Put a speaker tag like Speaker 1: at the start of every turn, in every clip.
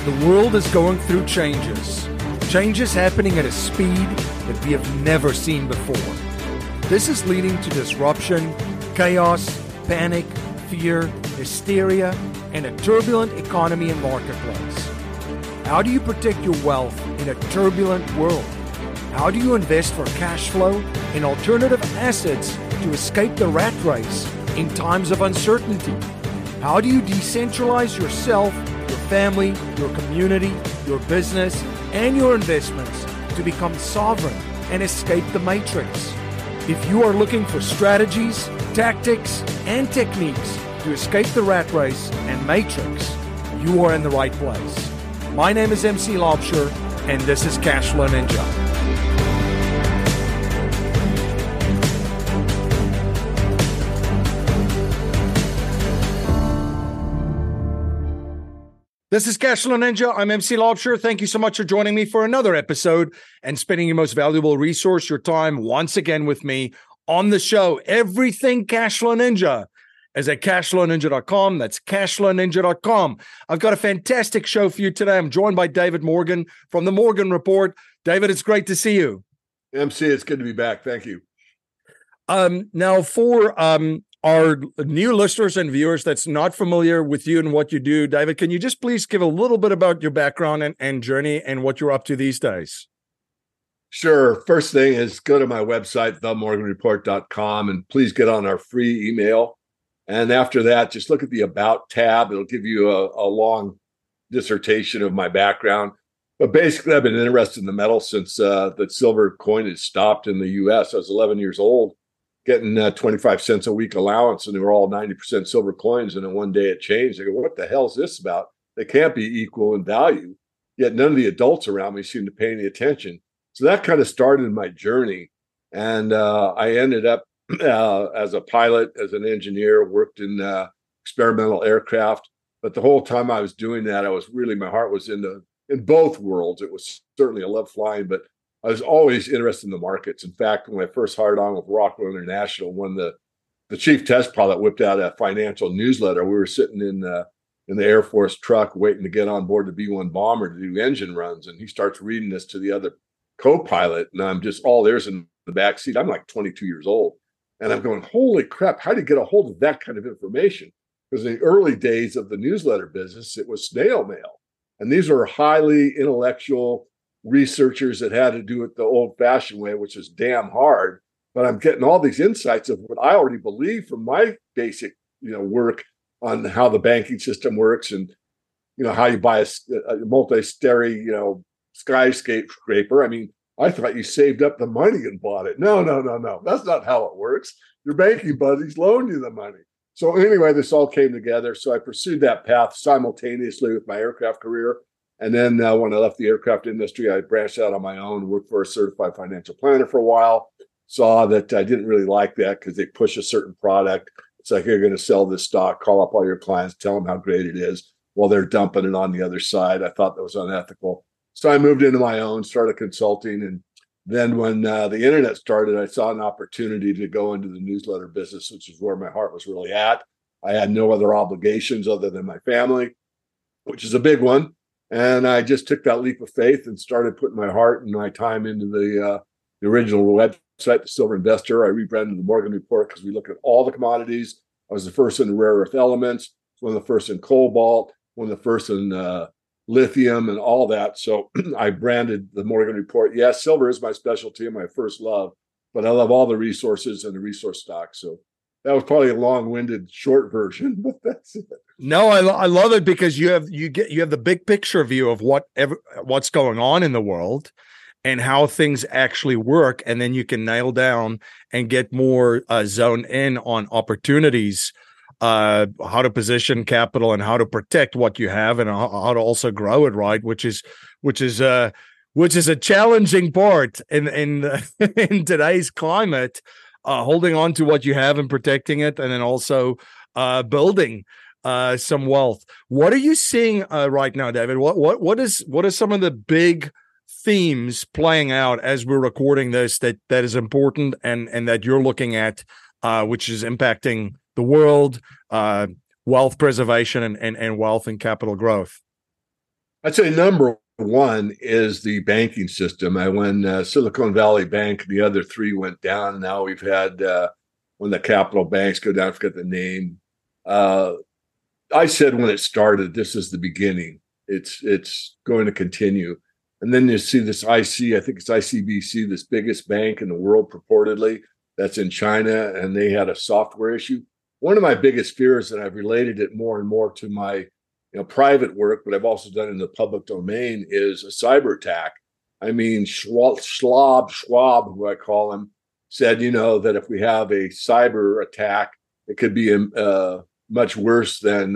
Speaker 1: The world is going through changes. Changes happening at a speed that we have never seen before. This is leading to disruption, chaos, panic, fear, hysteria, and a turbulent economy and marketplace. How do you protect your wealth in a turbulent world? How do you invest for cash flow in alternative assets to escape the rat race in times of uncertainty? How do you decentralize yourself, your family, your community, your business, and your investments to become sovereign and escape the matrix? If you are looking for strategies, tactics, and techniques to escape the rat race and matrix, you are in the right place. My name is MC Laubscher, and this is Cashflow Ninja. This is Cashflow Ninja. I'm MC Laubscher. Thank you so much for joining me for another episode and spending your most valuable resource, your time, once again with me on the show. Everything Cashflow Ninja is at cashflowninja.com. That's cashflowninja.com. I've got a fantastic show for you today. I'm joined by David Morgan from the Morgan Report. David, it's great to see you.
Speaker 2: MC, it's good to be back. Thank you.
Speaker 1: Now, for our new listeners and viewers that's not familiar with you and what you do, David, can you just please give a little bit about your background and journey and what you're up to these days?
Speaker 2: Sure. First thing is go to my website, themorganreport.com, and please get on our free email. And after that, just look at the About tab. It'll give you a long dissertation of my background. But basically, I've been interested in the metal since the silver coin had stopped in the U.S. I was 11 years old, getting 25 cents a week allowance, and they were all 90% silver coins. And then one day it changed. I go, what the hell is this about? They can't be equal in value. Yet none of the adults around me seem to pay any attention. So that kind of started my journey. And I ended up as a pilot, as an engineer, worked in experimental aircraft. But the whole time I was doing that, my heart was in both worlds. It was certainly, I love flying, but I was always interested in the markets. In fact, when I first hired on with Rockwell International, when the chief test pilot whipped out a financial newsletter, we were sitting in the Air Force truck waiting to get on board the B-1 bomber to do engine runs. And he starts reading this to the other co-pilot, and I'm just all there's in the back seat. I'm like 22 years old. And I'm going, holy crap, how do you get a hold of that kind of information? Because in the early days of the newsletter business, it was snail mail. And these are highly intellectual researchers that had to do it the old-fashioned way, which is damn hard. But I'm getting all these insights of what I already believe from my basic, work on how the banking system works and, how you buy a multi-story, skyscraper. I mean, I thought you saved up the money and bought it. No. That's not how it works. Your banking buddies loan you the money. So anyway, this all came together. So I pursued that path simultaneously with my aircraft career. And then when I left the aircraft industry, I branched out on my own, worked for a certified financial planner for a while, saw that I didn't really like that because they push a certain product. It's like, you're going to sell this stock, call up all your clients, tell them how great it is while they're dumping it on the other side. I thought that was unethical. So I moved into my own, started consulting. And then when the internet started, I saw an opportunity to go into the newsletter business, which is where my heart was really at. I had no other obligations other than my family, which is a big one. And I just took that leap of faith and started putting my heart and my time into the original website, The Silver Investor. I rebranded the Morgan Report because we look at all the commodities. I was the first in rare earth elements, one of the first in cobalt, one of the first in lithium and all that. So I branded the Morgan Report. Yes, silver is my specialty and my first love, but I love all the resources and the resource stocks. So that was probably a long-winded short version, but that's it.
Speaker 1: No, I love it because you have the big picture view of what's going on in the world and how things actually work, and then you can nail down and get more zoned in on opportunities, how to position capital and how to protect what you have and how to also grow it, right? Which is a challenging part in in today's climate, holding on to what you have and protecting it, and then also building some wealth. What are you seeing right now, David? What are some of the big themes playing out as we're recording this that is important and that you're looking at, which is impacting the world, wealth preservation and wealth and capital growth?
Speaker 2: I'd say number one is the banking system. When Silicon Valley Bank, the other three went down. Now we've had when the capital banks go down, I forget the name. Uh, I said when it started, this is the beginning. It's going to continue. And then you see this I think it's ICBC, this biggest bank in the world purportedly, that's in China, and they had a software issue. One of my biggest fears, and I've related it more and more to my private work, but I've also done in the public domain, is a cyber attack. I mean, Schwab, who I call him, said, that if we have a cyber attack, it could be much worse than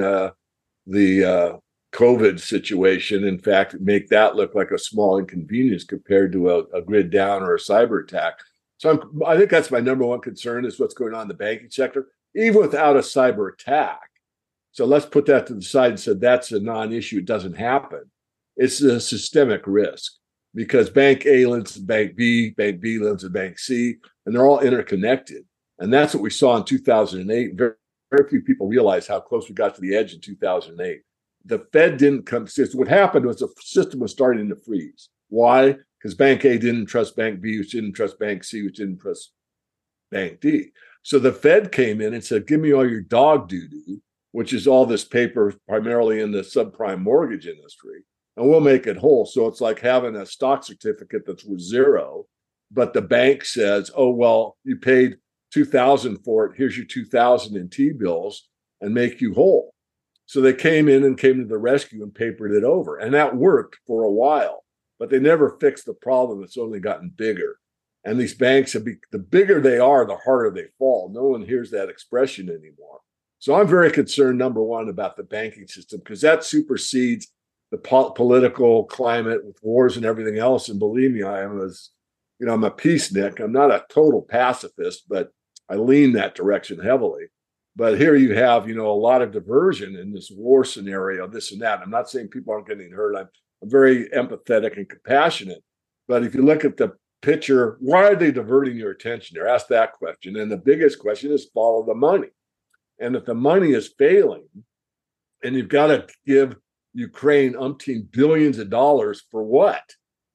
Speaker 2: the COVID situation. In fact, make that look like a small inconvenience compared to a grid down or a cyber attack. So I think that's my number one concern is what's going on in the banking sector, even without a cyber attack. So let's put that to the side and say that's a non-issue. It doesn't happen. It's a systemic risk because Bank A lends to Bank B lends to Bank C, and they're all interconnected. And that's what we saw in 2008. Very, very few people realize how close we got to the edge in 2008. The Fed didn't come. What happened was the system was starting to freeze. Why? Because Bank A didn't trust Bank B, which didn't trust Bank C, which didn't trust Bank D. So the Fed came in and said, give me all your dog doo-doo, which is all this paper primarily in the subprime mortgage industry, and we'll make it whole. So it's like having a stock certificate that's worth zero, but the bank says, oh, well, you paid $2,000 for it. Here's your $2,000 in T-bills and make you whole. So they came to the rescue and papered it over. And that worked for a while, but they never fixed the problem. It's only gotten bigger. And these banks, the bigger they are, the harder they fall. No one hears that expression anymore. So I'm very concerned, number one, about the banking system because that supersedes the political climate with wars and everything else. And believe me, I'm a peacenik. I'm not a total pacifist, but I lean that direction heavily. But here you have, a lot of diversion in this war scenario, this and that. I'm not saying people aren't getting hurt. I'm very empathetic and compassionate. But if you look at the picture, why are they diverting your attention there? Ask that question. And the biggest question is follow the money. And if the money is failing, and you've got to give Ukraine umpteen billions of dollars for what?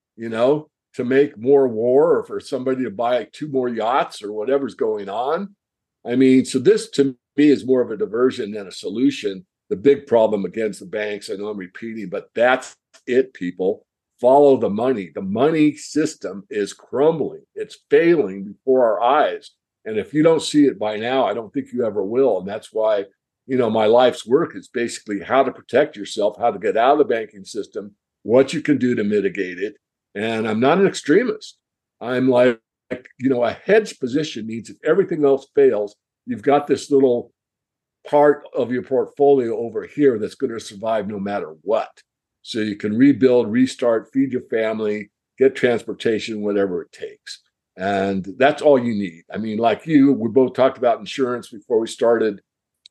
Speaker 2: To make more war or for somebody to buy 2 more yachts or whatever's going on. I mean, so this to me is more of a diversion than a solution. The big problem against the banks, I know I'm repeating, but that's it, people. Follow the money. The money system is crumbling. It's failing before our eyes. And if you don't see it by now, I don't think you ever will. And that's why, my life's work is basically how to protect yourself, how to get out of the banking system, what you can do to mitigate it. And I'm not an extremist. I'm like, a hedge position means if everything else fails, you've got this little part of your portfolio over here that's going to survive no matter what. So you can rebuild, restart, feed your family, get transportation, whatever it takes. And that's all you need. I mean, like we both talked about insurance before we started,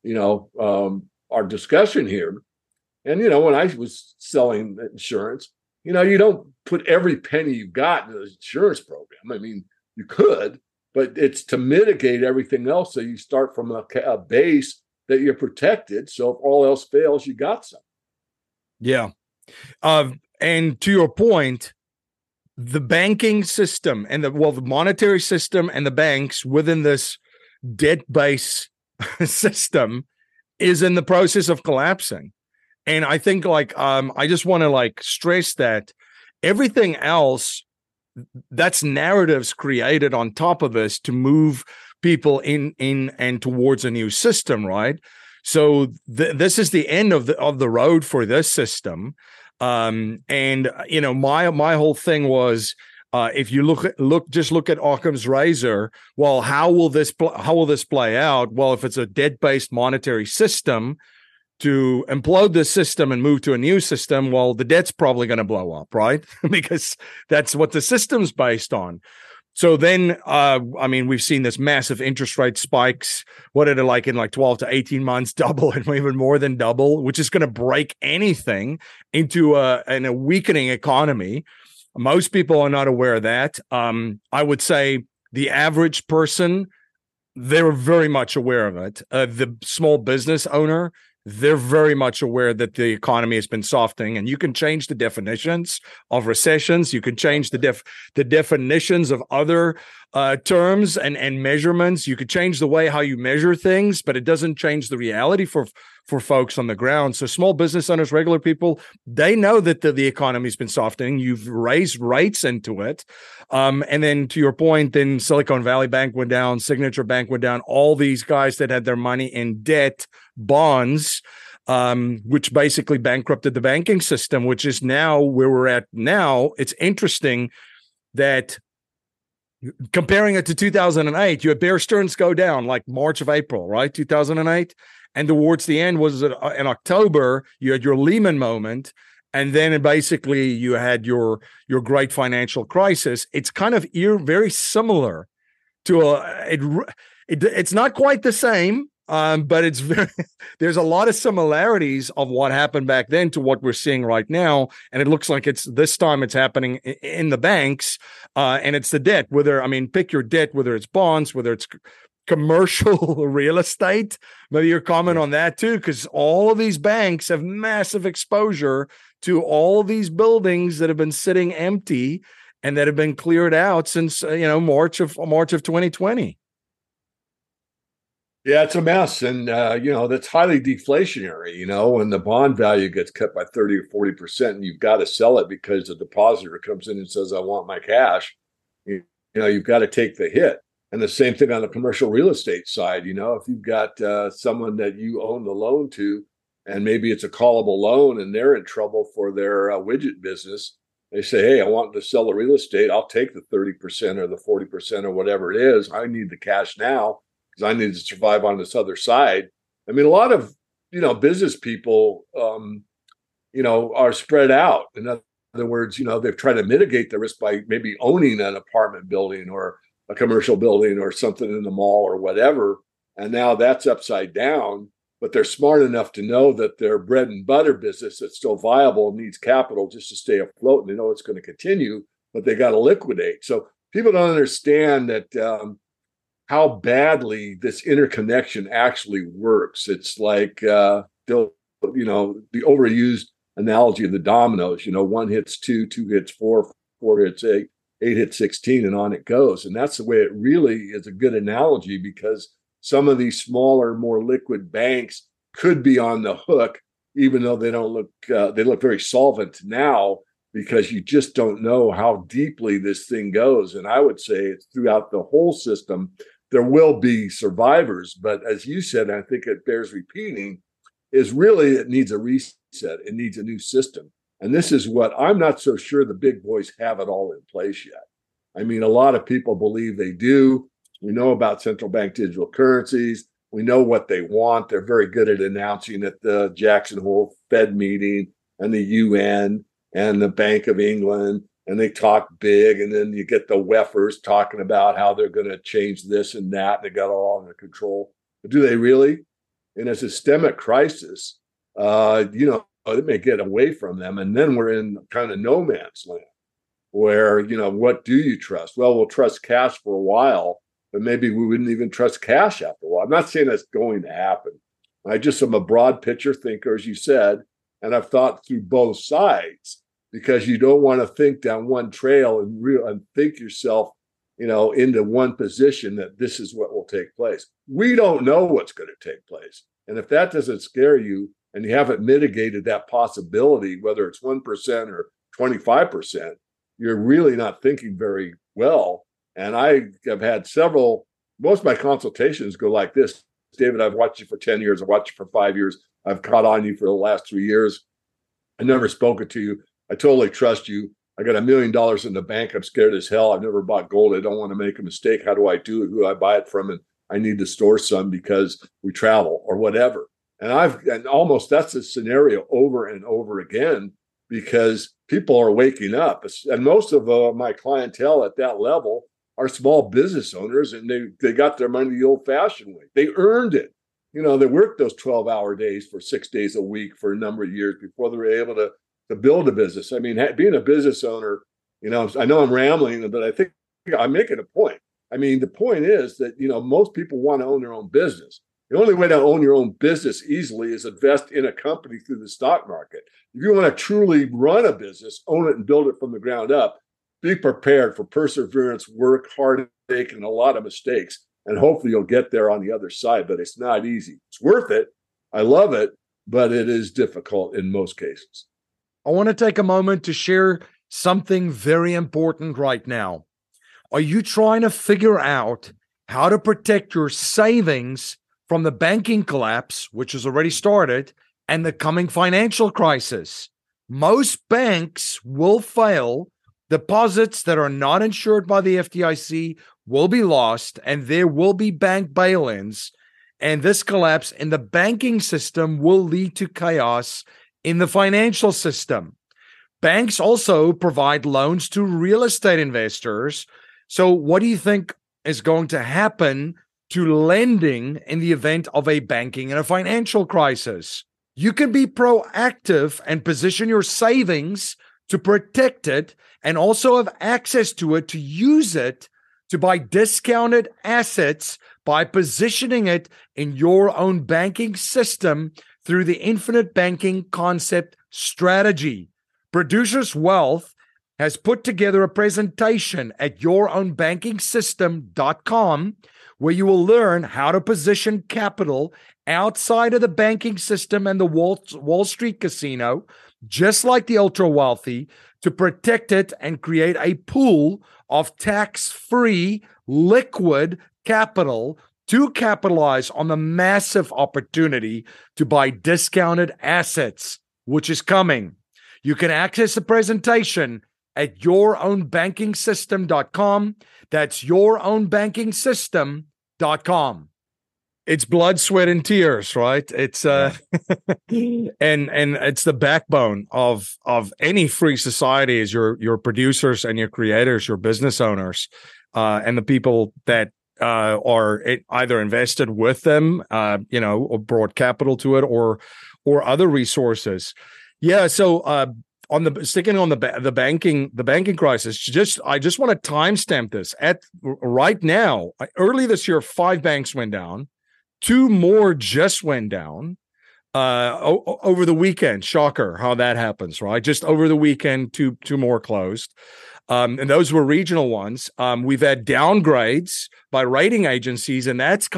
Speaker 2: our discussion here. And, when I was selling insurance, you don't put every penny you got in the insurance program. I mean, you could, but it's to mitigate everything else. So you start from a base that you're protected. So if all else fails, you got some.
Speaker 1: Yeah. And to your point, the banking system and the monetary system and the banks within this debt-based system is in the process of collapsing. And I think I just want to stress that everything else, that's narratives created on top of this to move people in and towards a new system, right? So this is the end of the road for this system. And my whole thing was, if you look at Occam's razor, well, how will this play out? Well, if it's a debt-based monetary system, to implode the system and move to a new system, well, the debt's probably going to blow up, right? Because that's what the system's based on. So then, we've seen this massive interest rate spikes. What are they in 12 to 18 months, double and even more than double, which is going to break anything into a weakening economy. Most people are not aware of that. I would say the average person, they're very much aware of it. The small business owner, they're very much aware that the economy has been softening, and you can change the definitions of recessions. You can change the definitions of other terms and measurements. You could change the way how you measure things, but it doesn't change the reality for folks on the ground. So small business owners, regular people, they know that the economy's been softening. You've raised rates into it. And then to your point, then Silicon Valley Bank went down, Signature Bank went down, all these guys that had their money in debt, bonds, which basically bankrupted the banking system, which is now where we're at now. It's interesting that comparing it to 2008, you had Bear Stearns go down like March of April, right? 2008. And towards the end was in October, you had your Lehman moment. And then basically you had your great financial crisis. It's kind of very similar to it's not quite the same, but it's there's a lot of similarities of what happened back then to what we're seeing right now. And it looks like this time it's happening in the banks, and it's the debt, pick your debt, whether it's bonds, whether it's commercial real estate. Maybe your comment on that too, because all of these banks have massive exposure to all of these buildings that have been sitting empty and that have been cleared out since March of 2020.
Speaker 2: Yeah, it's a mess. And, that's highly deflationary, when the bond value gets cut by 30 or 40% and you've got to sell it because the depositor comes in and says, I want my cash, you've got to take the hit. And the same thing on the commercial real estate side. If you've got someone that you own the loan to, and maybe it's a callable loan and they're in trouble for their widget business, they say, hey, I want to sell the real estate. I'll take the 30% or the 40% or whatever it is. I need the cash now because I need to survive on this other side. A lot of, business people, are spread out. In other words, they've tried to mitigate the risk by maybe owning an apartment building or a commercial building or something in the mall or whatever. And now that's upside down, but they're smart enough to know that their bread and butter business that's still viable needs capital just to stay afloat. And they know it's going to continue, but they got to liquidate. So people don't understand that how badly this interconnection actually works. It's like, the overused analogy of the dominoes, one hits two, two hits four, four hits eight, 8 hits 16, and on it goes. And that's the way it really is a good analogy, because some of these smaller, more liquid banks could be on the hook, even though they don't look, they look very solvent now, because you just don't know how deeply this thing goes. And I would say it's throughout the whole system. There will be survivors, but as you said, I think it bears repeating, is really it needs a reset. It needs a new system. And this is what I'm not so sure the big boys have it all in place yet. A lot of people believe they do. We know about central bank digital currencies. We know what they want. They're very good at announcing at the Jackson Hole Fed meeting and the UN and the Bank of England, and they talk big. And then you get the WEFers talking about how they're going to change this and that. They got it all under control. But do they really? In a systemic crisis, it may get away from them. And then we're in kind of no man's land where, what do you trust? Well, we'll trust cash for a while, but maybe we wouldn't even trust cash after a while. I'm not saying that's going to happen. I just am a broad picture thinker, as you said, and I've thought through both sides, because you don't want to think down one trail and think yourself, into one position that this is what will take place. We don't know what's going to take place. And if that doesn't scare you, and you haven't mitigated that possibility, whether it's 1% or 25%, you're really not thinking very well. And I have had most of my consultations go like this. David, I've watched you for 10 years. I've watched you for 5 years. I've caught on you for the last 3 years. I never spoken to you. I totally trust you. I got $1 million in the bank. I'm scared as hell. I've never bought gold. I don't want to make a mistake. How do I do it? Who do I buy it from? And I need to store some because we travel or whatever. And almost that's a scenario over and over again, because people are waking up. And most of my clientele at that level are small business owners, and they got their money the old-fashioned way. They earned it. They worked those 12-hour days for 6 days a week for a number of years before they were able to build a business. Being a business owner, I know I'm rambling, but I think I'm making a point. The point is that, most people want to own their own business. The only way to own your own business easily is invest in a company through the stock market. If you want to truly run a business, own it and build it from the ground up, be prepared for perseverance, work, heartache, and a lot of mistakes. And hopefully you'll get there on the other side, but it's not easy. It's worth it. I love it, but it is difficult in most cases.
Speaker 1: I want to take a moment to share something very important right now. Are you trying to figure out how to protect your savings from the banking collapse, which has already started, and the coming financial crisis? Most banks will fail. Deposits that are not insured by the FDIC will be lost, and there will be bank bail-ins. And this collapse in the banking system will lead to chaos in the financial system. Banks also provide loans to real estate investors. So what do you think is going to happen to lending in the event of a banking and a financial crisis? You can be proactive and position your savings to protect it and also have access to it to use it to buy discounted assets by positioning it in your own banking system through the infinite banking concept strategy. Producers Wealth has put together a presentation at yourownbankingsystem.com where you will learn how to position capital outside of the banking system and the Wall Street casino, just like the ultra wealthy, to protect it and create a pool of tax-free liquid capital to capitalize on the massive opportunity to buy discounted assets, which is coming. You can access the presentation at yourownbankingsystem.com. That's yourownbankingsystem.com. It's blood, sweat, and tears, right? It's and it's the backbone of any free society is your producers and your creators, your business owners, and the people that are either invested with them, or brought capital to it, or other resources. Yeah. So sticking on the banking crisis, I just want to timestamp this. At right now, early this year, 5 banks went down. 2 more just went down over the weekend. Shocker how that happens, right? Just over the weekend, two more closed. And those were regional ones. We've had downgrades by rating agencies, and that's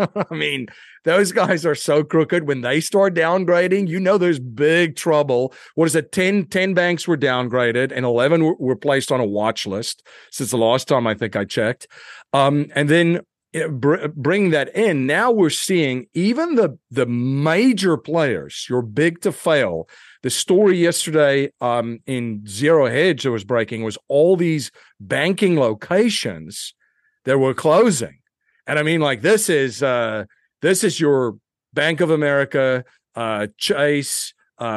Speaker 1: those guys are so crooked. When they start downgrading, there's big trouble. What is it? 10 banks were downgraded, and 11 were placed on a watch list since the last time I think I checked. And then bring that in. Now we're seeing even the major players, your big to fail. The story yesterday in Zero Hedge that was breaking was all these banking locations that were closing. And I mean, like, this is your Bank of America, Chase,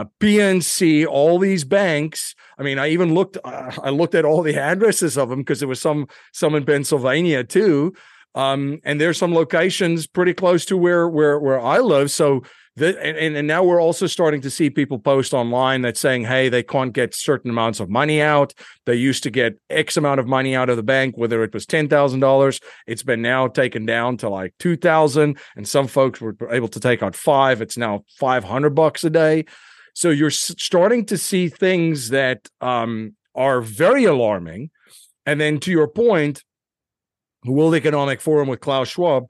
Speaker 1: PNC, all these banks. I mean, I even looked at all the addresses of them because there was some in Pennsylvania too. And there's some locations pretty close to where I live. So and now we're also starting to see people post online that's saying, hey, they can't get certain amounts of money out. They used to get X amount of money out of the bank, whether it was $10,000. It's been now taken down to like $2,000. And some folks were able to take out $5,000. It's now $500 a day. So you're starting to see things that are very alarming. And then to your point, World Economic Forum with Klaus Schwab,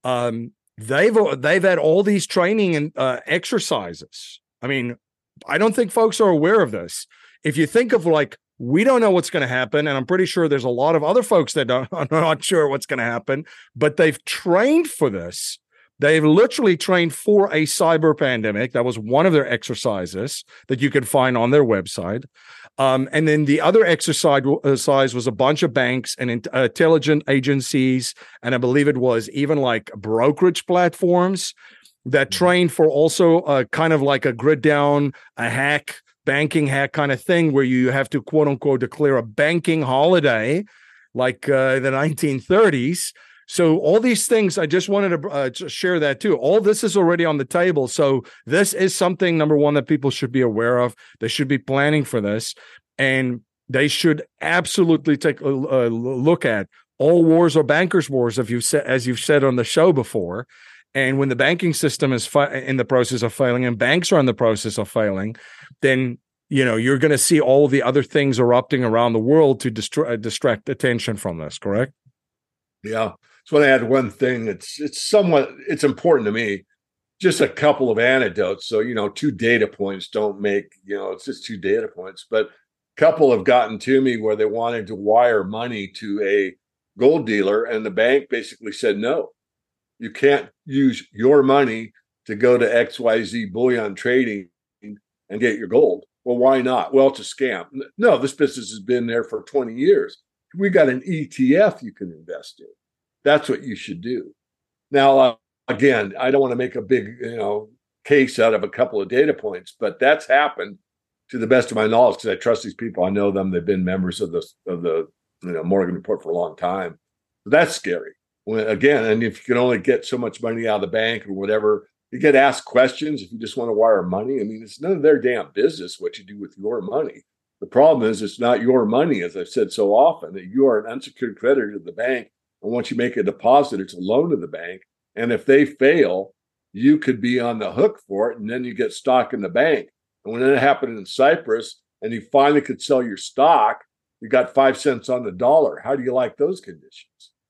Speaker 1: they've had all these training and exercises. I mean, I don't think folks are aware of this. If you think of we don't know what's going to happen, and I'm pretty sure there's a lot of other folks that are not sure what's going to happen, but they've trained for this. They've literally trained for a cyber pandemic. That was one of their exercises that you could find on their website. And then the other exercise was a bunch of banks and intelligence agencies, and I believe it was even like brokerage platforms that trained for also kind of like a grid down, banking hack kind of thing, where you have to quote unquote declare a banking holiday like the 1930s. So all these things, I just wanted to share that too. All this is already on the table. So this is something, number one, that people should be aware of. They should be planning for this. And they should absolutely take a look at all wars are bankers' wars, as you've said on the show before. And when the banking system is in the process of failing and banks are in the process of failing, then you're going to see all the other things erupting around the world to distract attention from this, correct?
Speaker 2: Yeah. So when I add one thing, it's important to me. Just a couple of anecdotes. So, 2 data points don't make, it's just 2 data points, but a couple have gotten to me where they wanted to wire money to a gold dealer and the bank basically said, no, you can't use your money to go to XYZ bullion trading and get your gold. Well, why not? Well, it's a scam. No, this business has been there for 20 years. We got an ETF you can invest in. That's what you should do. Now, again, I don't want to make a big, case out of a couple of data points, but that's happened to the best of my knowledge because I trust these people. I know them. They've been members of the Morgan Report for a long time. That's scary. And if you can only get so much money out of the bank or whatever, you get asked questions if you just want to wire money. I mean, it's none of their damn business what you do with your money. The problem is it's not your money, as I've said so often, that you are an unsecured creditor to the bank. And once you make a deposit, it's a loan to the bank. And if they fail, you could be on the hook for it. And then you get stock in the bank. And when it happened in Cyprus and you finally could sell your stock, you got 5 cents on the dollar. How do you like those conditions?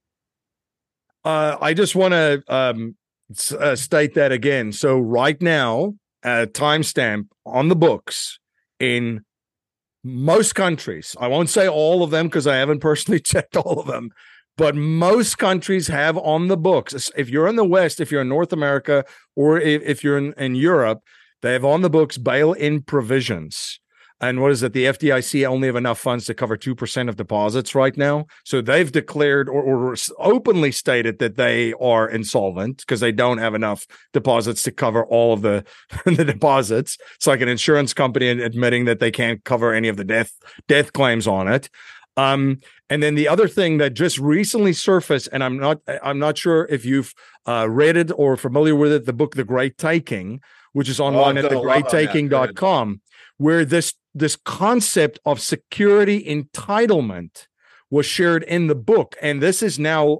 Speaker 1: I just want to state that again. So right now, timestamp on the books in most countries, I won't say all of them because I haven't personally checked all of them, but most countries have on the books. If you're in the West, if you're in North America, or if you're in Europe, they have on the books bail-in provisions. And what is it? The FDIC only have enough funds to cover 2% of deposits right now. So they've declared or openly stated that they are insolvent because they don't have enough deposits to cover all of the deposits. It's like an insurance company admitting that they can't cover any of the death claims on it. And then the other thing that just recently surfaced, and I'm not sure if you've read it or familiar with it, the book The Great Taking, which is online at thegreattaking.com, where this concept of security entitlement was shared in the book. And this is now,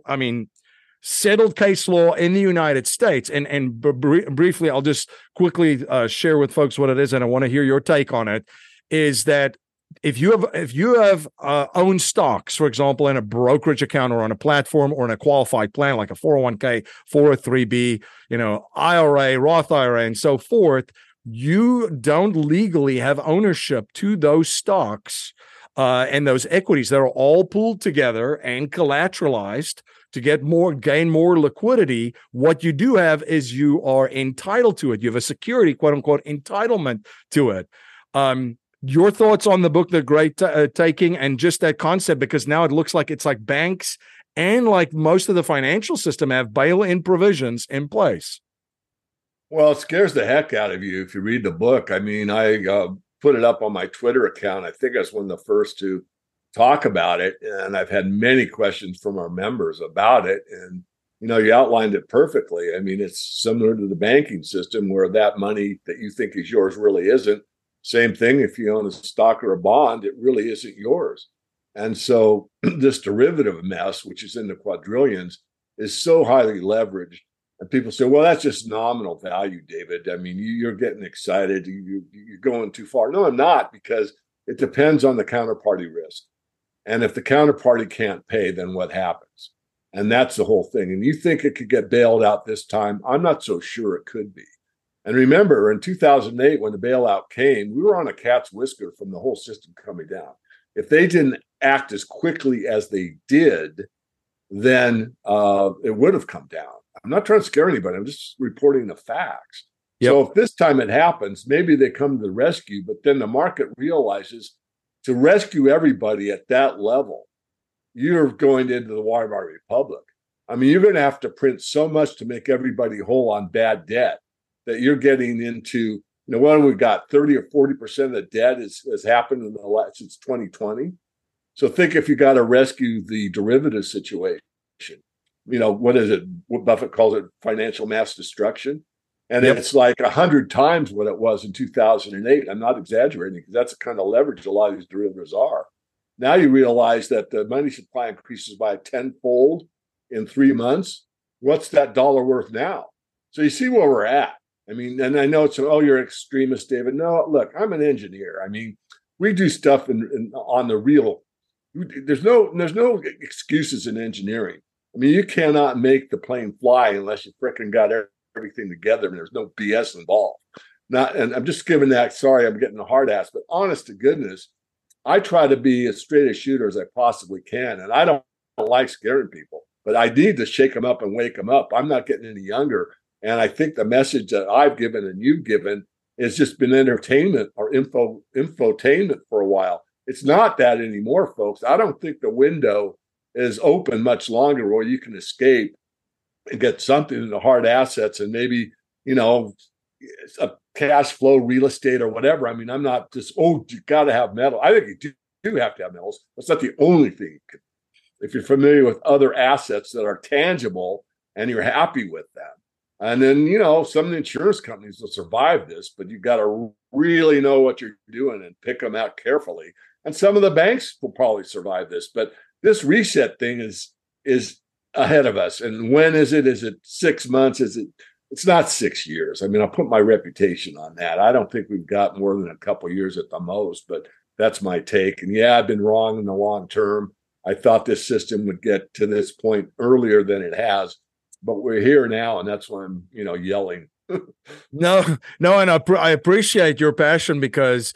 Speaker 1: settled case law in the United States. And briefly, I'll just quickly share with folks what it is, and I want to hear your take on it, is that if you have owned stocks, for example, in a brokerage account or on a platform or in a qualified plan like a 401k, 403b, IRA, Roth IRA, and so forth, you don't legally have ownership to those stocks and those equities that are all pooled together and collateralized to gain more liquidity. What you do have is you are entitled to it. You have a security, quote unquote, entitlement to it. Your thoughts on the book, The Great Taking, and just that concept, because now it looks like it's like banks and like most of the financial system have bail-in provisions in place.
Speaker 2: Well, it scares the heck out of you if you read the book. I put it up on my Twitter account. I think I was one of the first to talk about it. And I've had many questions from our members about it. And, you outlined it perfectly. It's similar to the banking system where that money that you think is yours really isn't. Same thing if you own a stock or a bond, it really isn't yours. And so this derivative mess, which is in the quadrillions, is so highly leveraged. And people say, well, that's just nominal value, David. You're getting excited. You're going too far. No, I'm not, because it depends on the counterparty risk. And if the counterparty can't pay, then what happens? And that's the whole thing. And you think it could get bailed out this time? I'm not so sure it could be. And remember, in 2008, when the bailout came, we were on a cat's whisker from the whole system coming down. If they didn't act as quickly as they did, then it would have come down. I'm not trying to scare anybody. I'm just reporting the facts. Yep. So if this time it happens, maybe they come to the rescue, but then the market realizes to rescue everybody at that level, you're going into the Weimar Republic. You're going to have to print so much to make everybody whole on bad debt that you're getting into, what we've got 30 or 40% of the debt has happened since 2020. So think if you got to rescue the derivative situation, what is it? What Buffett calls it, financial mass destruction. And yep. It's like 100 times what it was in 2008. I'm not exaggerating because that's the kind of leverage a lot of these derivatives are. Now you realize that the money supply increases by 10-fold in 3 months. What's that dollar worth now? So you see where we're at. I mean, and I know it's, oh, you're an extremist, David. No, look, I'm an engineer. I mean, we do stuff on the real. There's no excuses in engineering. I mean, you cannot make the plane fly unless you fricking got everything together and there's no BS involved. Not, and I'm just giving that. Sorry, I'm getting a hard ass, but honest to goodness, I try to be as straight a shooter as I possibly can, and I don't like scaring people, but I need to shake them up and wake them up. I'm not getting any younger, and I think the message that I've given and you've given has just been entertainment or infotainment for a while. It's not that anymore, folks. I don't think the window is open much longer where you can escape and get something in the hard assets and maybe, a cash flow real estate or whatever. I mean, I'm not just, you got to have metal. I think you do have to have metals. That's not the only thing you can. If you're familiar with other assets that are tangible and you're happy with them. And then, some of the insurance companies will survive this, but you've got to really know what you're doing and pick them out carefully. And some of the banks will probably survive this, but this reset thing is ahead of us. And when is it? Is it 6 months? It's not 6 years. I mean, I'll put my reputation on that. I don't think we've got more than a couple of years at the most, but that's my take. And yeah, I've been wrong in the long term. I thought this system would get to this point earlier than it has, but we're here now, and that's why I'm, yelling.
Speaker 1: No, and I appreciate your passion because,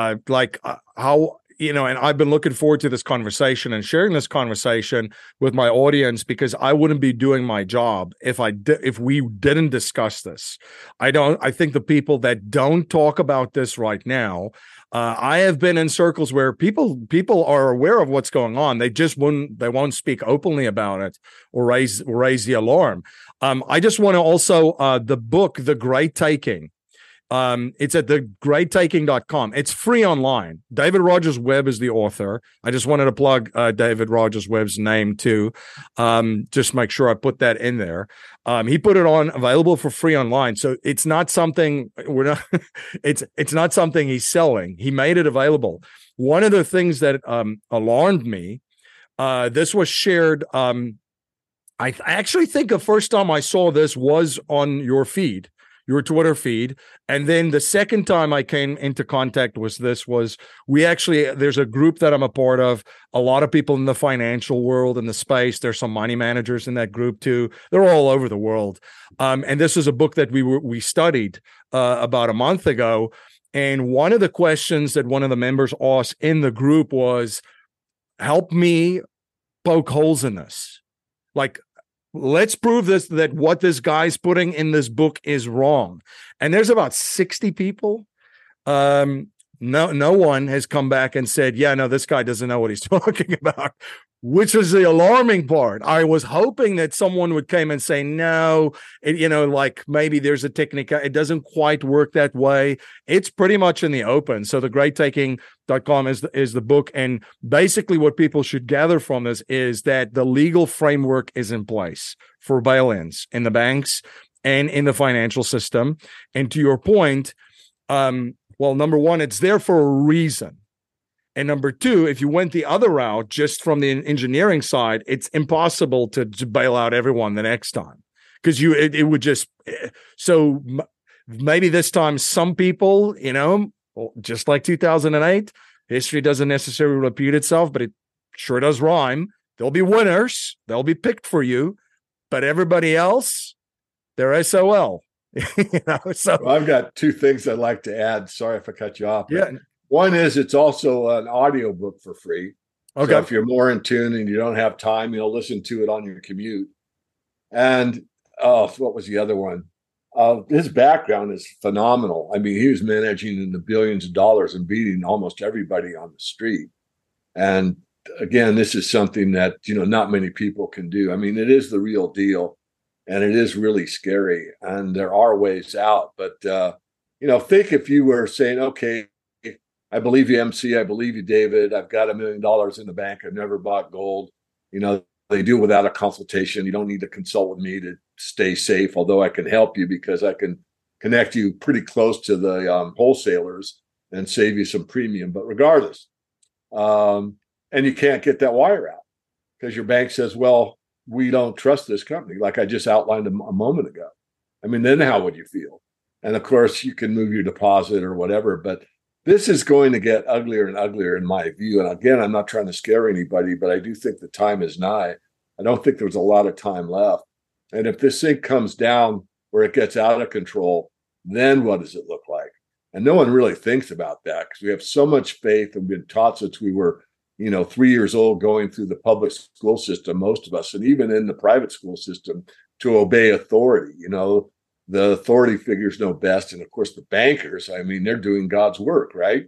Speaker 1: how. And I've been looking forward to this conversation and sharing this conversation with my audience because I wouldn't be doing my job if we didn't discuss this. I think the people that don't talk about this right now, I have been in circles where people are aware of what's going on. They just won't speak openly about it or raise the alarm. I just want to also, the book, The Great Taking. It's at thegreattaking.com. It's free online. David Rogers Webb is the author. I just wanted to plug David Rogers Webb's name too. Just make sure I put that in there. He put it on available for free online. So it's not something it's not something he's selling. He made it available. One of the things that alarmed me, this was shared. I actually think the first time I saw this was on your feed. Your Twitter feed. And then the second time I came into contact with this was there's a group that I'm a part of, a lot of people in the financial world, in the space. There's some money managers in that group too. They're all over the world. And this is a book that we studied about a month ago. And one of the questions that one of the members asked in the group was, help me poke holes in this. Like, let's prove that what this guy's putting in this book is wrong. And there's about 60 people. No one has come back and said, yeah, no, this guy doesn't know what he's talking about, which was the alarming part. I was hoping that someone would come and say, no, maybe there's a technique. It doesn't quite work that way. It's pretty much in the open. So thegreattaking.com is the book. And basically what people should gather from this is that the legal framework is in place for bail-ins in the banks and in the financial system. And to your point, number one, it's there for a reason. And number two, if you went the other route, just from the engineering side, it's impossible to bail out everyone the next time because it would just. So maybe this time, some people, just like 2008, history doesn't necessarily repeat itself, but it sure does rhyme. There'll be winners, they'll be picked for you, but everybody else, they're SOL. So
Speaker 2: I've got two things I'd like to add. Sorry if I cut you off.
Speaker 1: Yeah.
Speaker 2: One is it's also an audio book for free. Okay. So if you're more in tune and you don't have time, listen to it on your commute. And what was the other one? His background is phenomenal. I mean, he was managing in the billions of dollars and beating almost everybody on the street. And again, this is something that, not many people can do. I mean, it is the real deal and it is really scary and there are ways out. But, think if you were saying, okay, I believe you, MC. I believe you, David. I've got $1 million in the bank. I've never bought gold. They do without a consultation. You don't need to consult with me to stay safe, although I can help you because I can connect you pretty close to the wholesalers and save you some premium. But regardless, and you can't get that wire out because your bank says, well, we don't trust this company, like I just outlined a moment ago. I mean, then how would you feel? And of course, you can move your deposit or whatever, but this is going to get uglier and uglier in my view. And again, I'm not trying to scare anybody, but I do think the time is nigh. I don't think there's a lot of time left. And if this thing comes down where it gets out of control, then what does it look like? And no one really thinks about that because we have so much faith and been taught since we were, 3 years old going through the public school system, most of us, and even in the private school system, to obey authority. The authority figures know best. And of course, the bankers, I mean, they're doing God's work, right?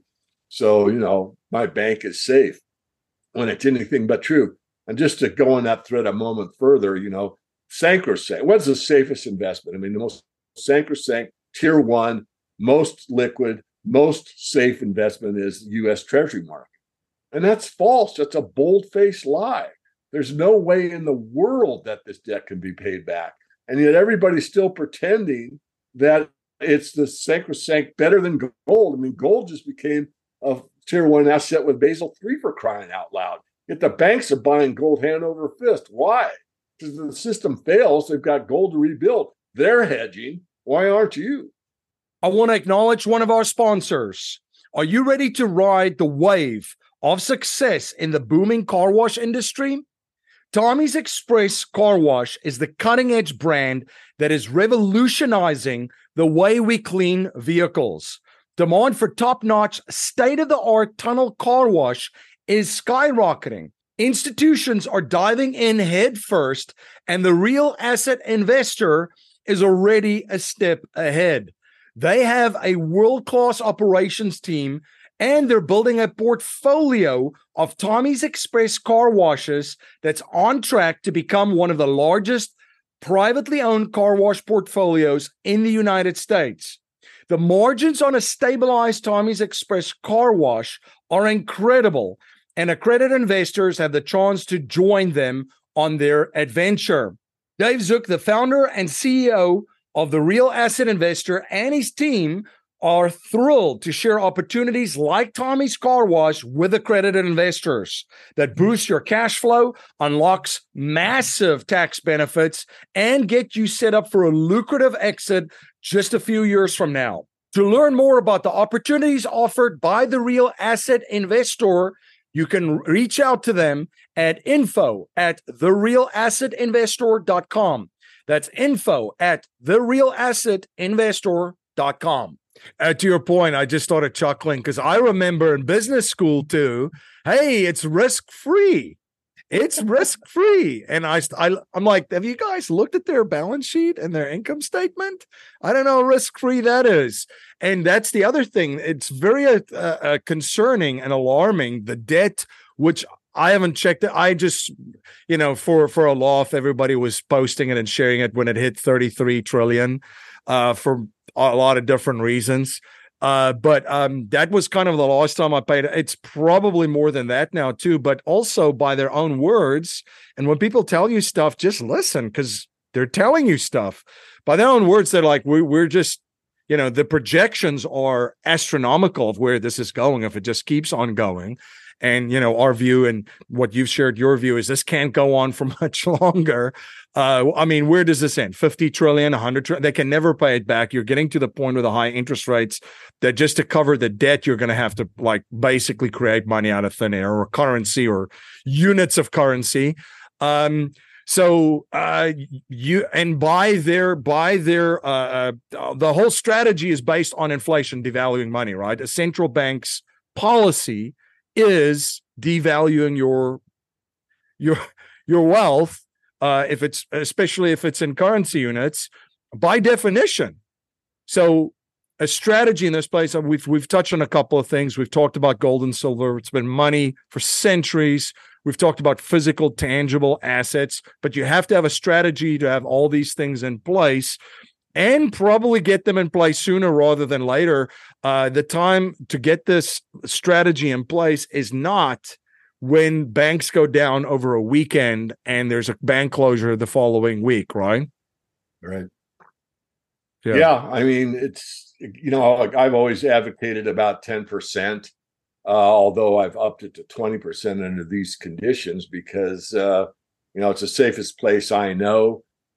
Speaker 2: So, my bank is safe when it's anything but true. And just to go on that thread a moment further, sacrosanct. What's the safest investment? I mean, the most sacrosanct, tier one, most liquid, most safe investment is the U.S. Treasury market. And that's false. That's a bold-faced lie. There's no way in the world that this debt can be paid back. And yet everybody's still pretending that it's the sacrosanct better than gold. I mean, gold just became a tier one asset with Basel III for crying out loud. Yet the banks are buying gold hand over fist. Why? Because the system fails. They've got gold to rebuild. They're hedging. Why aren't you?
Speaker 1: I want to acknowledge one of our sponsors. Are you ready to ride the wave of success in the booming car wash industry? Tommy's Express Car Wash is the cutting-edge brand that is revolutionizing the way we clean vehicles. Demand for top-notch, state-of-the-art tunnel car wash is skyrocketing. Institutions are diving in head first, and the real asset investor is already a step ahead. They have a world-class operations team, and they're building a portfolio of Tommy's Express car washes that's on track to become one of the largest privately owned car wash portfolios in the United States. The margins on a stabilized Tommy's Express car wash are incredible, and accredited investors have the chance to join them on their adventure. Dave Zook, the founder and CEO of The Real Asset Investor, and his team are thrilled to share opportunities like Tommy's Car Wash with accredited investors that boosts your cash flow, unlocks massive tax benefits, and get you set up for a lucrative exit just a few years from now. To learn more about the opportunities offered by The Real Asset Investor, you can reach out to them at info@therealassetinvestor.com. That's info@therealassetinvestor.com. To your point, I just started chuckling because I remember in business school too, hey, it's risk-free. It's risk-free. And I'm like, have you guys looked at their balance sheet and their income statement? I don't know how risk-free that is. And that's the other thing. It's very concerning and alarming, the debt, which I haven't checked it. I just, for a laugh, everybody was posting it and sharing it when it hit 33 trillion for a lot of different reasons. But that was kind of the last time I paid. It's probably more than that now too, but also by their own words. And when people tell you stuff, just listen, because they're telling you stuff by their own words. They're like, we're just, the projections are astronomical of where this is going if it just keeps on going. And, our view and what you've shared, your view is this can't go on for much longer. Where does this end? 50 trillion, 100 trillion? They can never pay it back. You're getting to the point with the high interest rates that just to cover the debt, you're going to have to basically create money out of thin air or currency or units of currency. The whole strategy is based on inflation, devaluing money, right? A central bank's policy is devaluing your wealth, especially if it's in currency units, by definition. So a strategy in this place, we've touched on a couple of things. We've talked about gold and silver. It's been money for centuries. We've talked about physical, tangible assets, but you have to have a strategy to have all these things in place and probably get them in place sooner rather than later. The time to get this strategy in place is not when banks go down over a weekend and there's a bank closure the following week, right?
Speaker 2: Right. Yeah. It's, I've always advocated about 10%, although I've upped it to 20% under these conditions because, it's the safest place I know.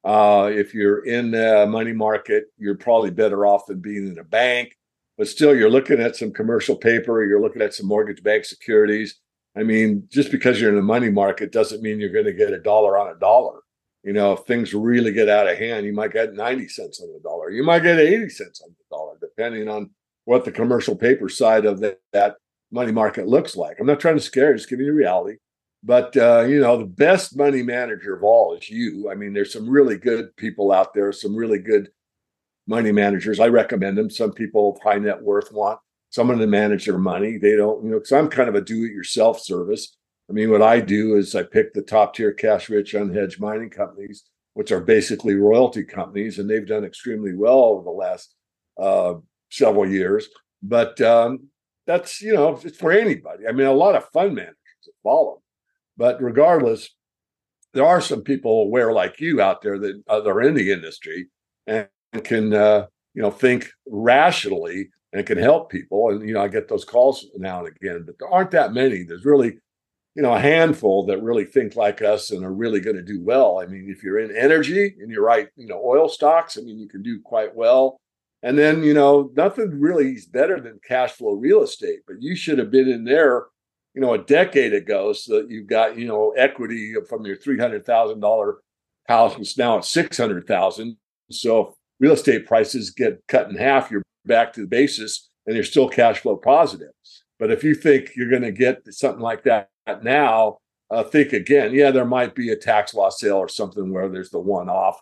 Speaker 2: If you're in the money market, you're probably better off than being in a bank. But still, you're looking at some commercial paper, you're looking at some mortgage bank securities. I mean, just because you're in the money market doesn't mean you're going to get a dollar on a dollar. You know, if things really get out of hand, you might get 90 cents on the dollar. You might get 80 cents on the dollar, depending on what the commercial paper side of that money market looks like. I'm not trying to scare you, just giving you reality. But, the best money manager of all is you. I mean, there's some really good people out there, some really good money managers. I recommend them. Some people of high net worth want someone to manage their money. They don't, because I'm kind of a do-it-yourself service. I mean, what I do is I pick the top tier cash rich unhedged mining companies, which are basically royalty companies, and they've done extremely well over the last several years. But that's, it's for anybody. I mean, a lot of fund managers that follow. But regardless, there are some people aware like you out there that are in the industry and can, think rationally and can help people. And, I get those calls now and again, but there aren't that many. There's really, a handful that really think like us and are really going to do well. I mean, if you're in energy and you're right, oil stocks, I mean, you can do quite well. And then, nothing really is better than cash flow real estate, but you should have been in there, a decade ago, so that you've got, equity from your $300,000 house, which now at $600,000. So if real estate prices get cut in half, you're back to the basis and you're still cash flow positive. But if you think you're going to get something like that now, think again. Yeah, there might be a tax loss sale or something where there's the one-off,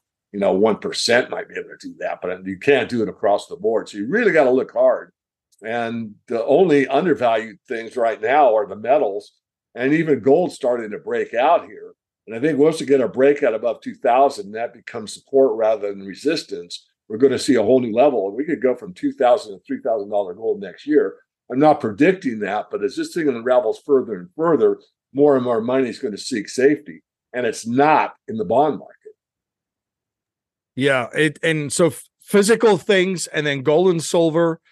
Speaker 2: 1% might be able to do that, but you can't do it across the board. So you really got to look hard. And the only undervalued things right now are the metals, and even gold starting to break out here. And I think once we get a breakout above 2,000, that becomes support rather than resistance. We're going to see a whole new level. And we could go from $2,000 to $3,000 gold next year. I'm not predicting that, but as this thing unravels further and further, more and more money is going to seek safety. And it's not in the bond market.
Speaker 1: Yeah. And so physical things and then gold and silver,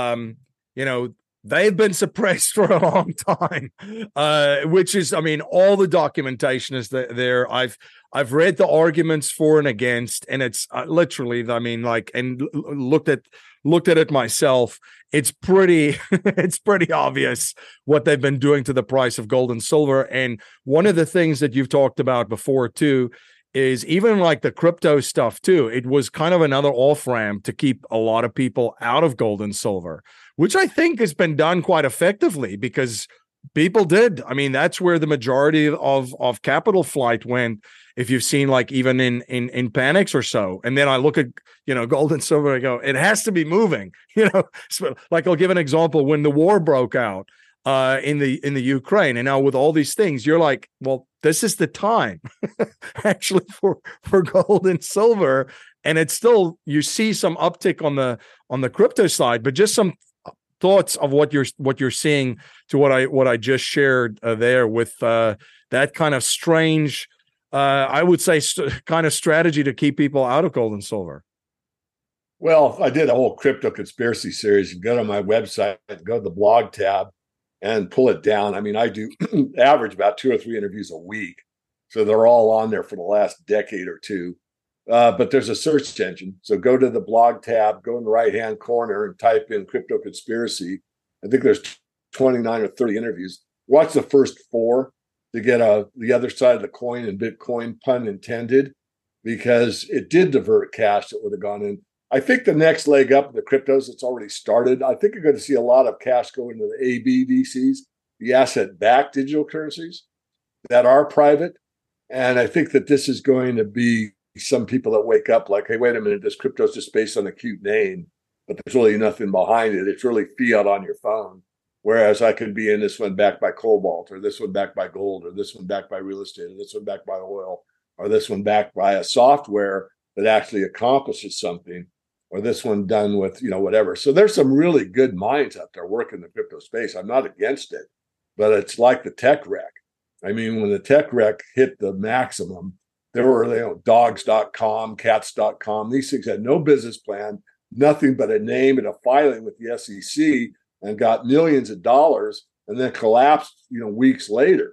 Speaker 1: they've been suppressed for a long time, which is, I mean, all the documentation is there. I've read the arguments for and against, and it's literally, I mean, like, and looked at it myself. It's pretty, it's pretty obvious what they've been doing to the price of gold and silver. And one of the things that you've talked about before too is even like the crypto stuff too. It was kind of another off-ramp to keep a lot of people out of gold and silver, which I think has been done quite effectively because people did. I mean, that's where the majority of capital flight went. If you've seen like even in panics or so, and then I look at, gold and silver, I go, it has to be moving, like I'll give an example when the war broke out in the Ukraine. And now with all these things, you're like, well, this is the time actually for gold and silver. And it's still, you see some uptick on the crypto side, but just some thoughts of what you're seeing to what I just shared there with that kind of strange, I would say kind of strategy to keep people out of gold and silver.
Speaker 2: Well, I did a whole crypto conspiracy series. You go to my website, go to the blog tab and pull it down. I mean, I do average about 2 or 3 interviews a week. So they're all on there for the last decade or two. But there's a search engine. So go to the blog tab, go in the right-hand corner and type in crypto conspiracy. I think there's 29 or 30 interviews. Watch the first 4 to get the other side of the coin and Bitcoin, pun intended, because it did divert cash that would have gone in. I think the next leg up in the cryptos, it's already started. I think you're going to see a lot of cash go into the ABDCs, the asset-backed digital currencies that are private. And I think that this is going to be some people that wake up like, hey, wait a minute, this crypto is just based on a cute name, but there's really nothing behind it. It's really fiat on your phone. Whereas I could be in this one backed by cobalt, or this one backed by gold, or this one backed by real estate, or this one backed by oil, or this one backed by a software that actually accomplishes something, or this one done with, whatever. So there's some really good minds out there working the crypto space. I'm not against it, but it's like the tech wreck. I mean, when the tech wreck hit the maximum, there were dogs.com, cats.com. These things had no business plan, nothing but a name and a filing with the SEC, and got millions of dollars and then collapsed, weeks later.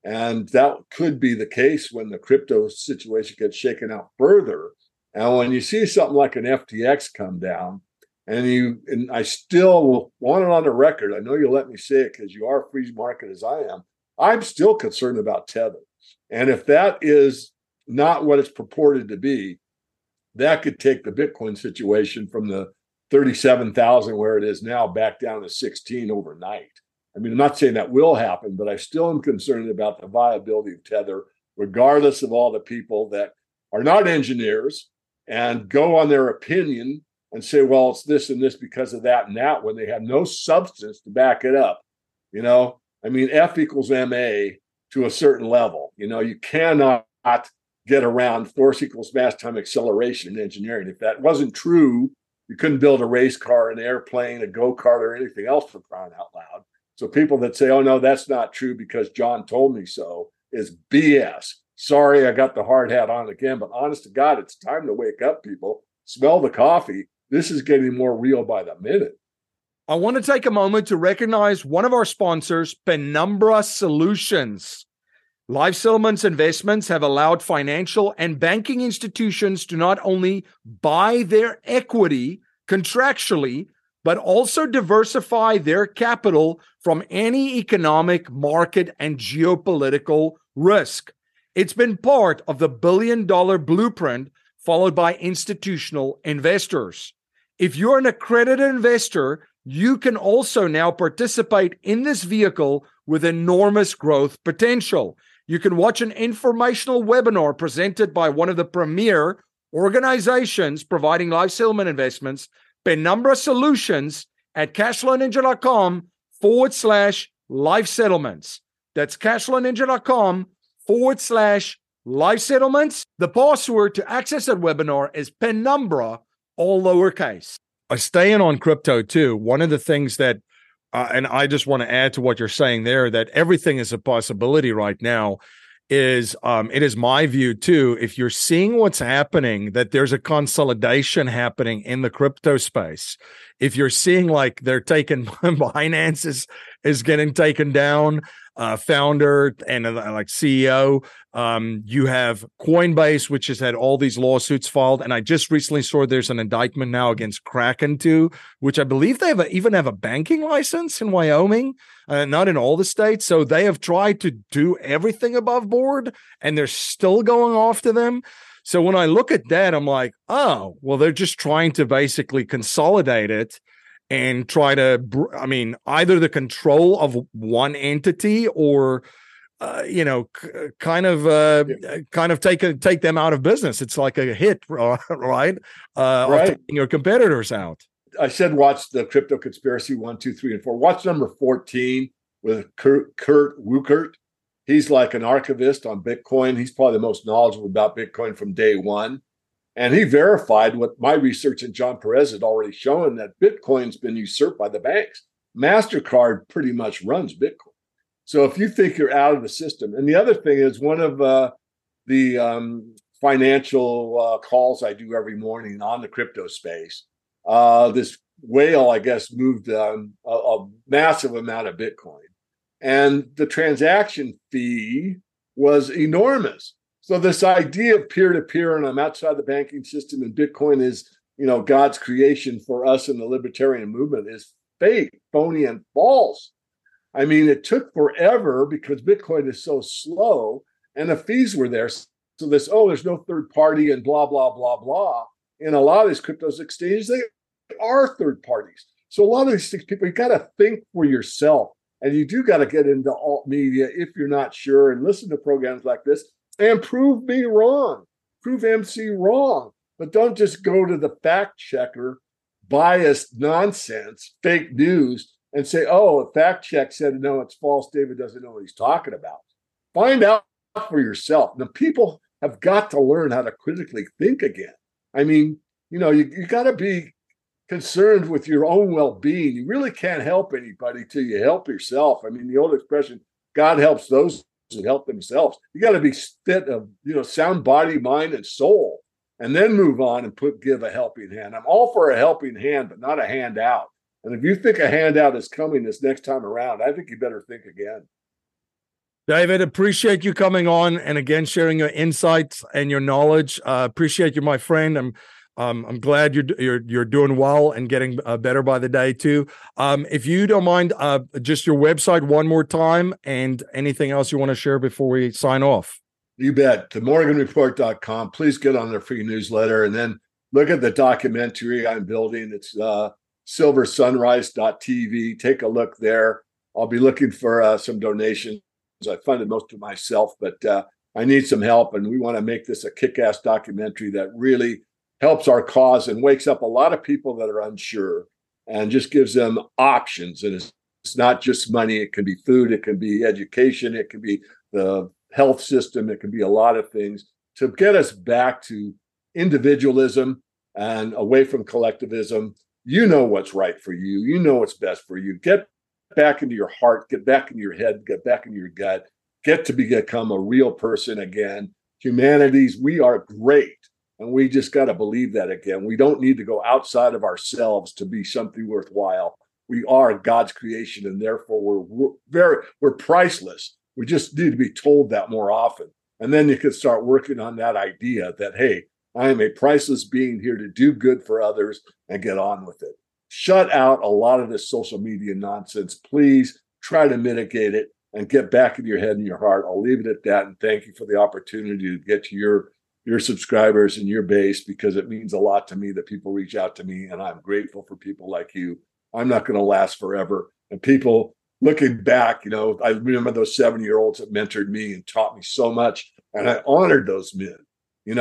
Speaker 2: And that could be the case when the crypto situation gets shaken out further. And when you see something like an FTX come down, and I still want it on the record. I know you'll let me say it because you are a free market as I am. I'm still concerned about Tether. And if that is not what it's purported to be, that could take the Bitcoin situation from the 37,000 where it is now back down to 16 overnight. I mean, I'm not saying that will happen, but I still am concerned about the viability of Tether, regardless of all the people that are not engineers and go on their opinion and say, well, it's this and this because of that and that, when they have no substance to back it up. You know, I mean, F equals MA to a certain level. You know, you cannot get around force equals mass time acceleration in engineering. If that wasn't true, you couldn't build a race car, an airplane, a go-kart, or anything else, for crying out loud. So people that say, oh, no, that's not true because John told me so, is BS. Sorry, I got the hard hat on again, but honest to God, it's time to wake up, people. Smell the coffee. This is getting more real by the minute.
Speaker 1: I want to take a moment to recognize one of our sponsors, Penumbra Solutions. Live Settlements investments have allowed financial and banking institutions to not only buy their equity contractually, but also diversify their capital from any economic, market, and geopolitical risk. It's been part of the billion-dollar blueprint followed by institutional investors. If you're an accredited investor, you can also now participate in this vehicle with enormous growth potential. You can watch an informational webinar presented by one of the premier organizations providing live settlement investments, Penumbra Solutions, at cashflowninja.com/live settlements. That's cashflowninja.com/live settlements. The password to access that webinar is Penumbra, all lowercase. Staying on crypto too, one of the things that, and I just want to add to what you're saying there, that everything is a possibility right now, is it is my view too, if you're seeing what's happening, that there's a consolidation happening in the crypto space. If you're seeing like they're taking, Binance is getting taken down, founder and like CEO. You have Coinbase, which has had all these lawsuits filed. And I just recently saw there's an indictment now against Kraken too, which I believe they even have a banking license in Wyoming, not in all the states. So they have tried to do everything above board and they're still going after them. So when I look at that, I'm like, oh, well, they're just trying to basically consolidate it and try to, either the control of one entity or, kind of take them out of business. It's like a hit, right? Right. Of taking your competitors out.
Speaker 2: I said, watch the Crypto Conspiracy 1, 2, 3, and 4. Watch number 14 with Kurt Wuckert. He's like an archivist on Bitcoin. He's probably the most knowledgeable about Bitcoin from day one. And he verified what my research and John Perez had already shown, that Bitcoin's been usurped by the banks. MasterCard pretty much runs Bitcoin. So if you think you're out of the system, and the other thing is one of the financial calls I do every morning on the crypto space, this whale, I guess, moved a massive amount of Bitcoin. And the transaction fee was enormous. So this idea of peer-to-peer and I'm outside the banking system and Bitcoin is, God's creation for us in the libertarian movement is fake, phony, and false. I mean, it took forever because Bitcoin is so slow and the fees were there. So there's no third party and blah, blah, blah, blah. In a lot of these cryptos exchanges, they are third parties. So a lot of these things, people, you got to think for yourself. And you do got to get into alt media if you're not sure and listen to programs like this and prove me wrong, prove MC wrong. But don't just go to the fact checker, biased nonsense, fake news, and say, oh, a fact check said, no, it's false. David doesn't know what he's talking about. Find out for yourself. Now, people have got to learn how to critically think again. I mean, you got to be concerned with your own well-being. You really can't help anybody till you help yourself. I mean, the old expression, God helps those who help themselves. You got to be fit of, sound body, mind, and soul, and then move on and give a helping hand. I'm all for a helping hand, but not a handout. And if you think a handout is coming this next time around, I think you better think again.
Speaker 1: David, appreciate you coming on and again sharing your insights and your knowledge. Appreciate you, my friend. I'm glad you're doing well and getting better by the day too. If you don't mind, just your website one more time and anything else you want to share before we sign off.
Speaker 2: You bet. TheMorganReport.com. Please get on their free newsletter and then look at the documentary I'm building. It's silversunrise.tv. Take a look there. I'll be looking for some donations. I funded most of myself, but I need some help, and we want to make this a kick-ass documentary that really helps our cause and wakes up a lot of people that are unsure and just gives them options. And it's not just money. It can be food. It can be education. It can be the health system. It can be a lot of things to get us back to individualism and away from collectivism. You know what's right for you. You know what's best for you. Get back into your heart, get back into your head, get back into your gut, get to become a real person again. Humanities, we are great. And we just got to believe that again. We don't need to go outside of ourselves to be something worthwhile. We are God's creation, and therefore we're priceless. We just need to be told that more often. And then you can start working on that idea that, hey, I am a priceless being here to do good for others and get on with it. Shut out a lot of this social media nonsense. Please try to mitigate it and get back in your head and your heart. I'll leave it at that. And thank you for the opportunity to get to your subscribers and your base, because it means a lot to me that people reach out to me. And I'm grateful for people like you. I'm not going to last forever. And people looking back, I remember those 7-year-olds that mentored me and taught me so much. And I honored those men. You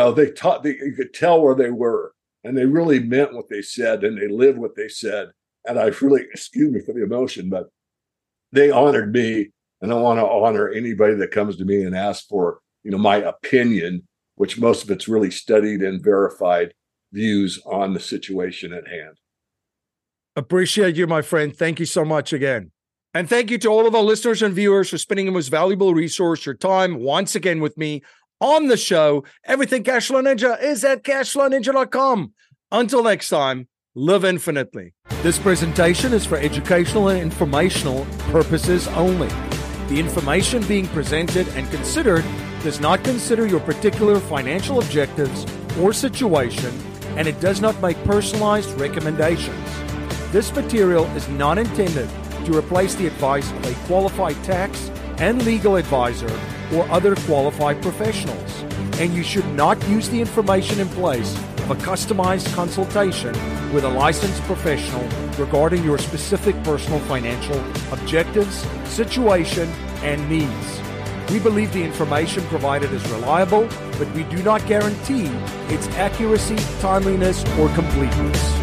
Speaker 2: could tell where they were. And they really meant what they said, and they lived what they said. And I really, excuse me for the emotion, but they honored me. And I want to honor anybody that comes to me and asks for, my opinion, which most of it's really studied and verified views on the situation at hand.
Speaker 1: Appreciate you, my friend. Thank you so much again. And thank you to all of our listeners and viewers for spending the most valuable resource, your time, once again with me on the show. Everything Cashflow Ninja is at cashflowninja.com. Until next time, live infinitely. This presentation is for educational and informational purposes only. The information being presented and considered does not consider your particular financial objectives or situation, and it does not make personalized recommendations. This material is not intended to replace the advice of a qualified tax and legal advisor or other qualified professionals, and you should not use the information in place of a customized consultation with a licensed professional regarding your specific personal financial objectives, situation, and needs. We believe the information provided is reliable, but we do not guarantee its accuracy, timeliness, or completeness.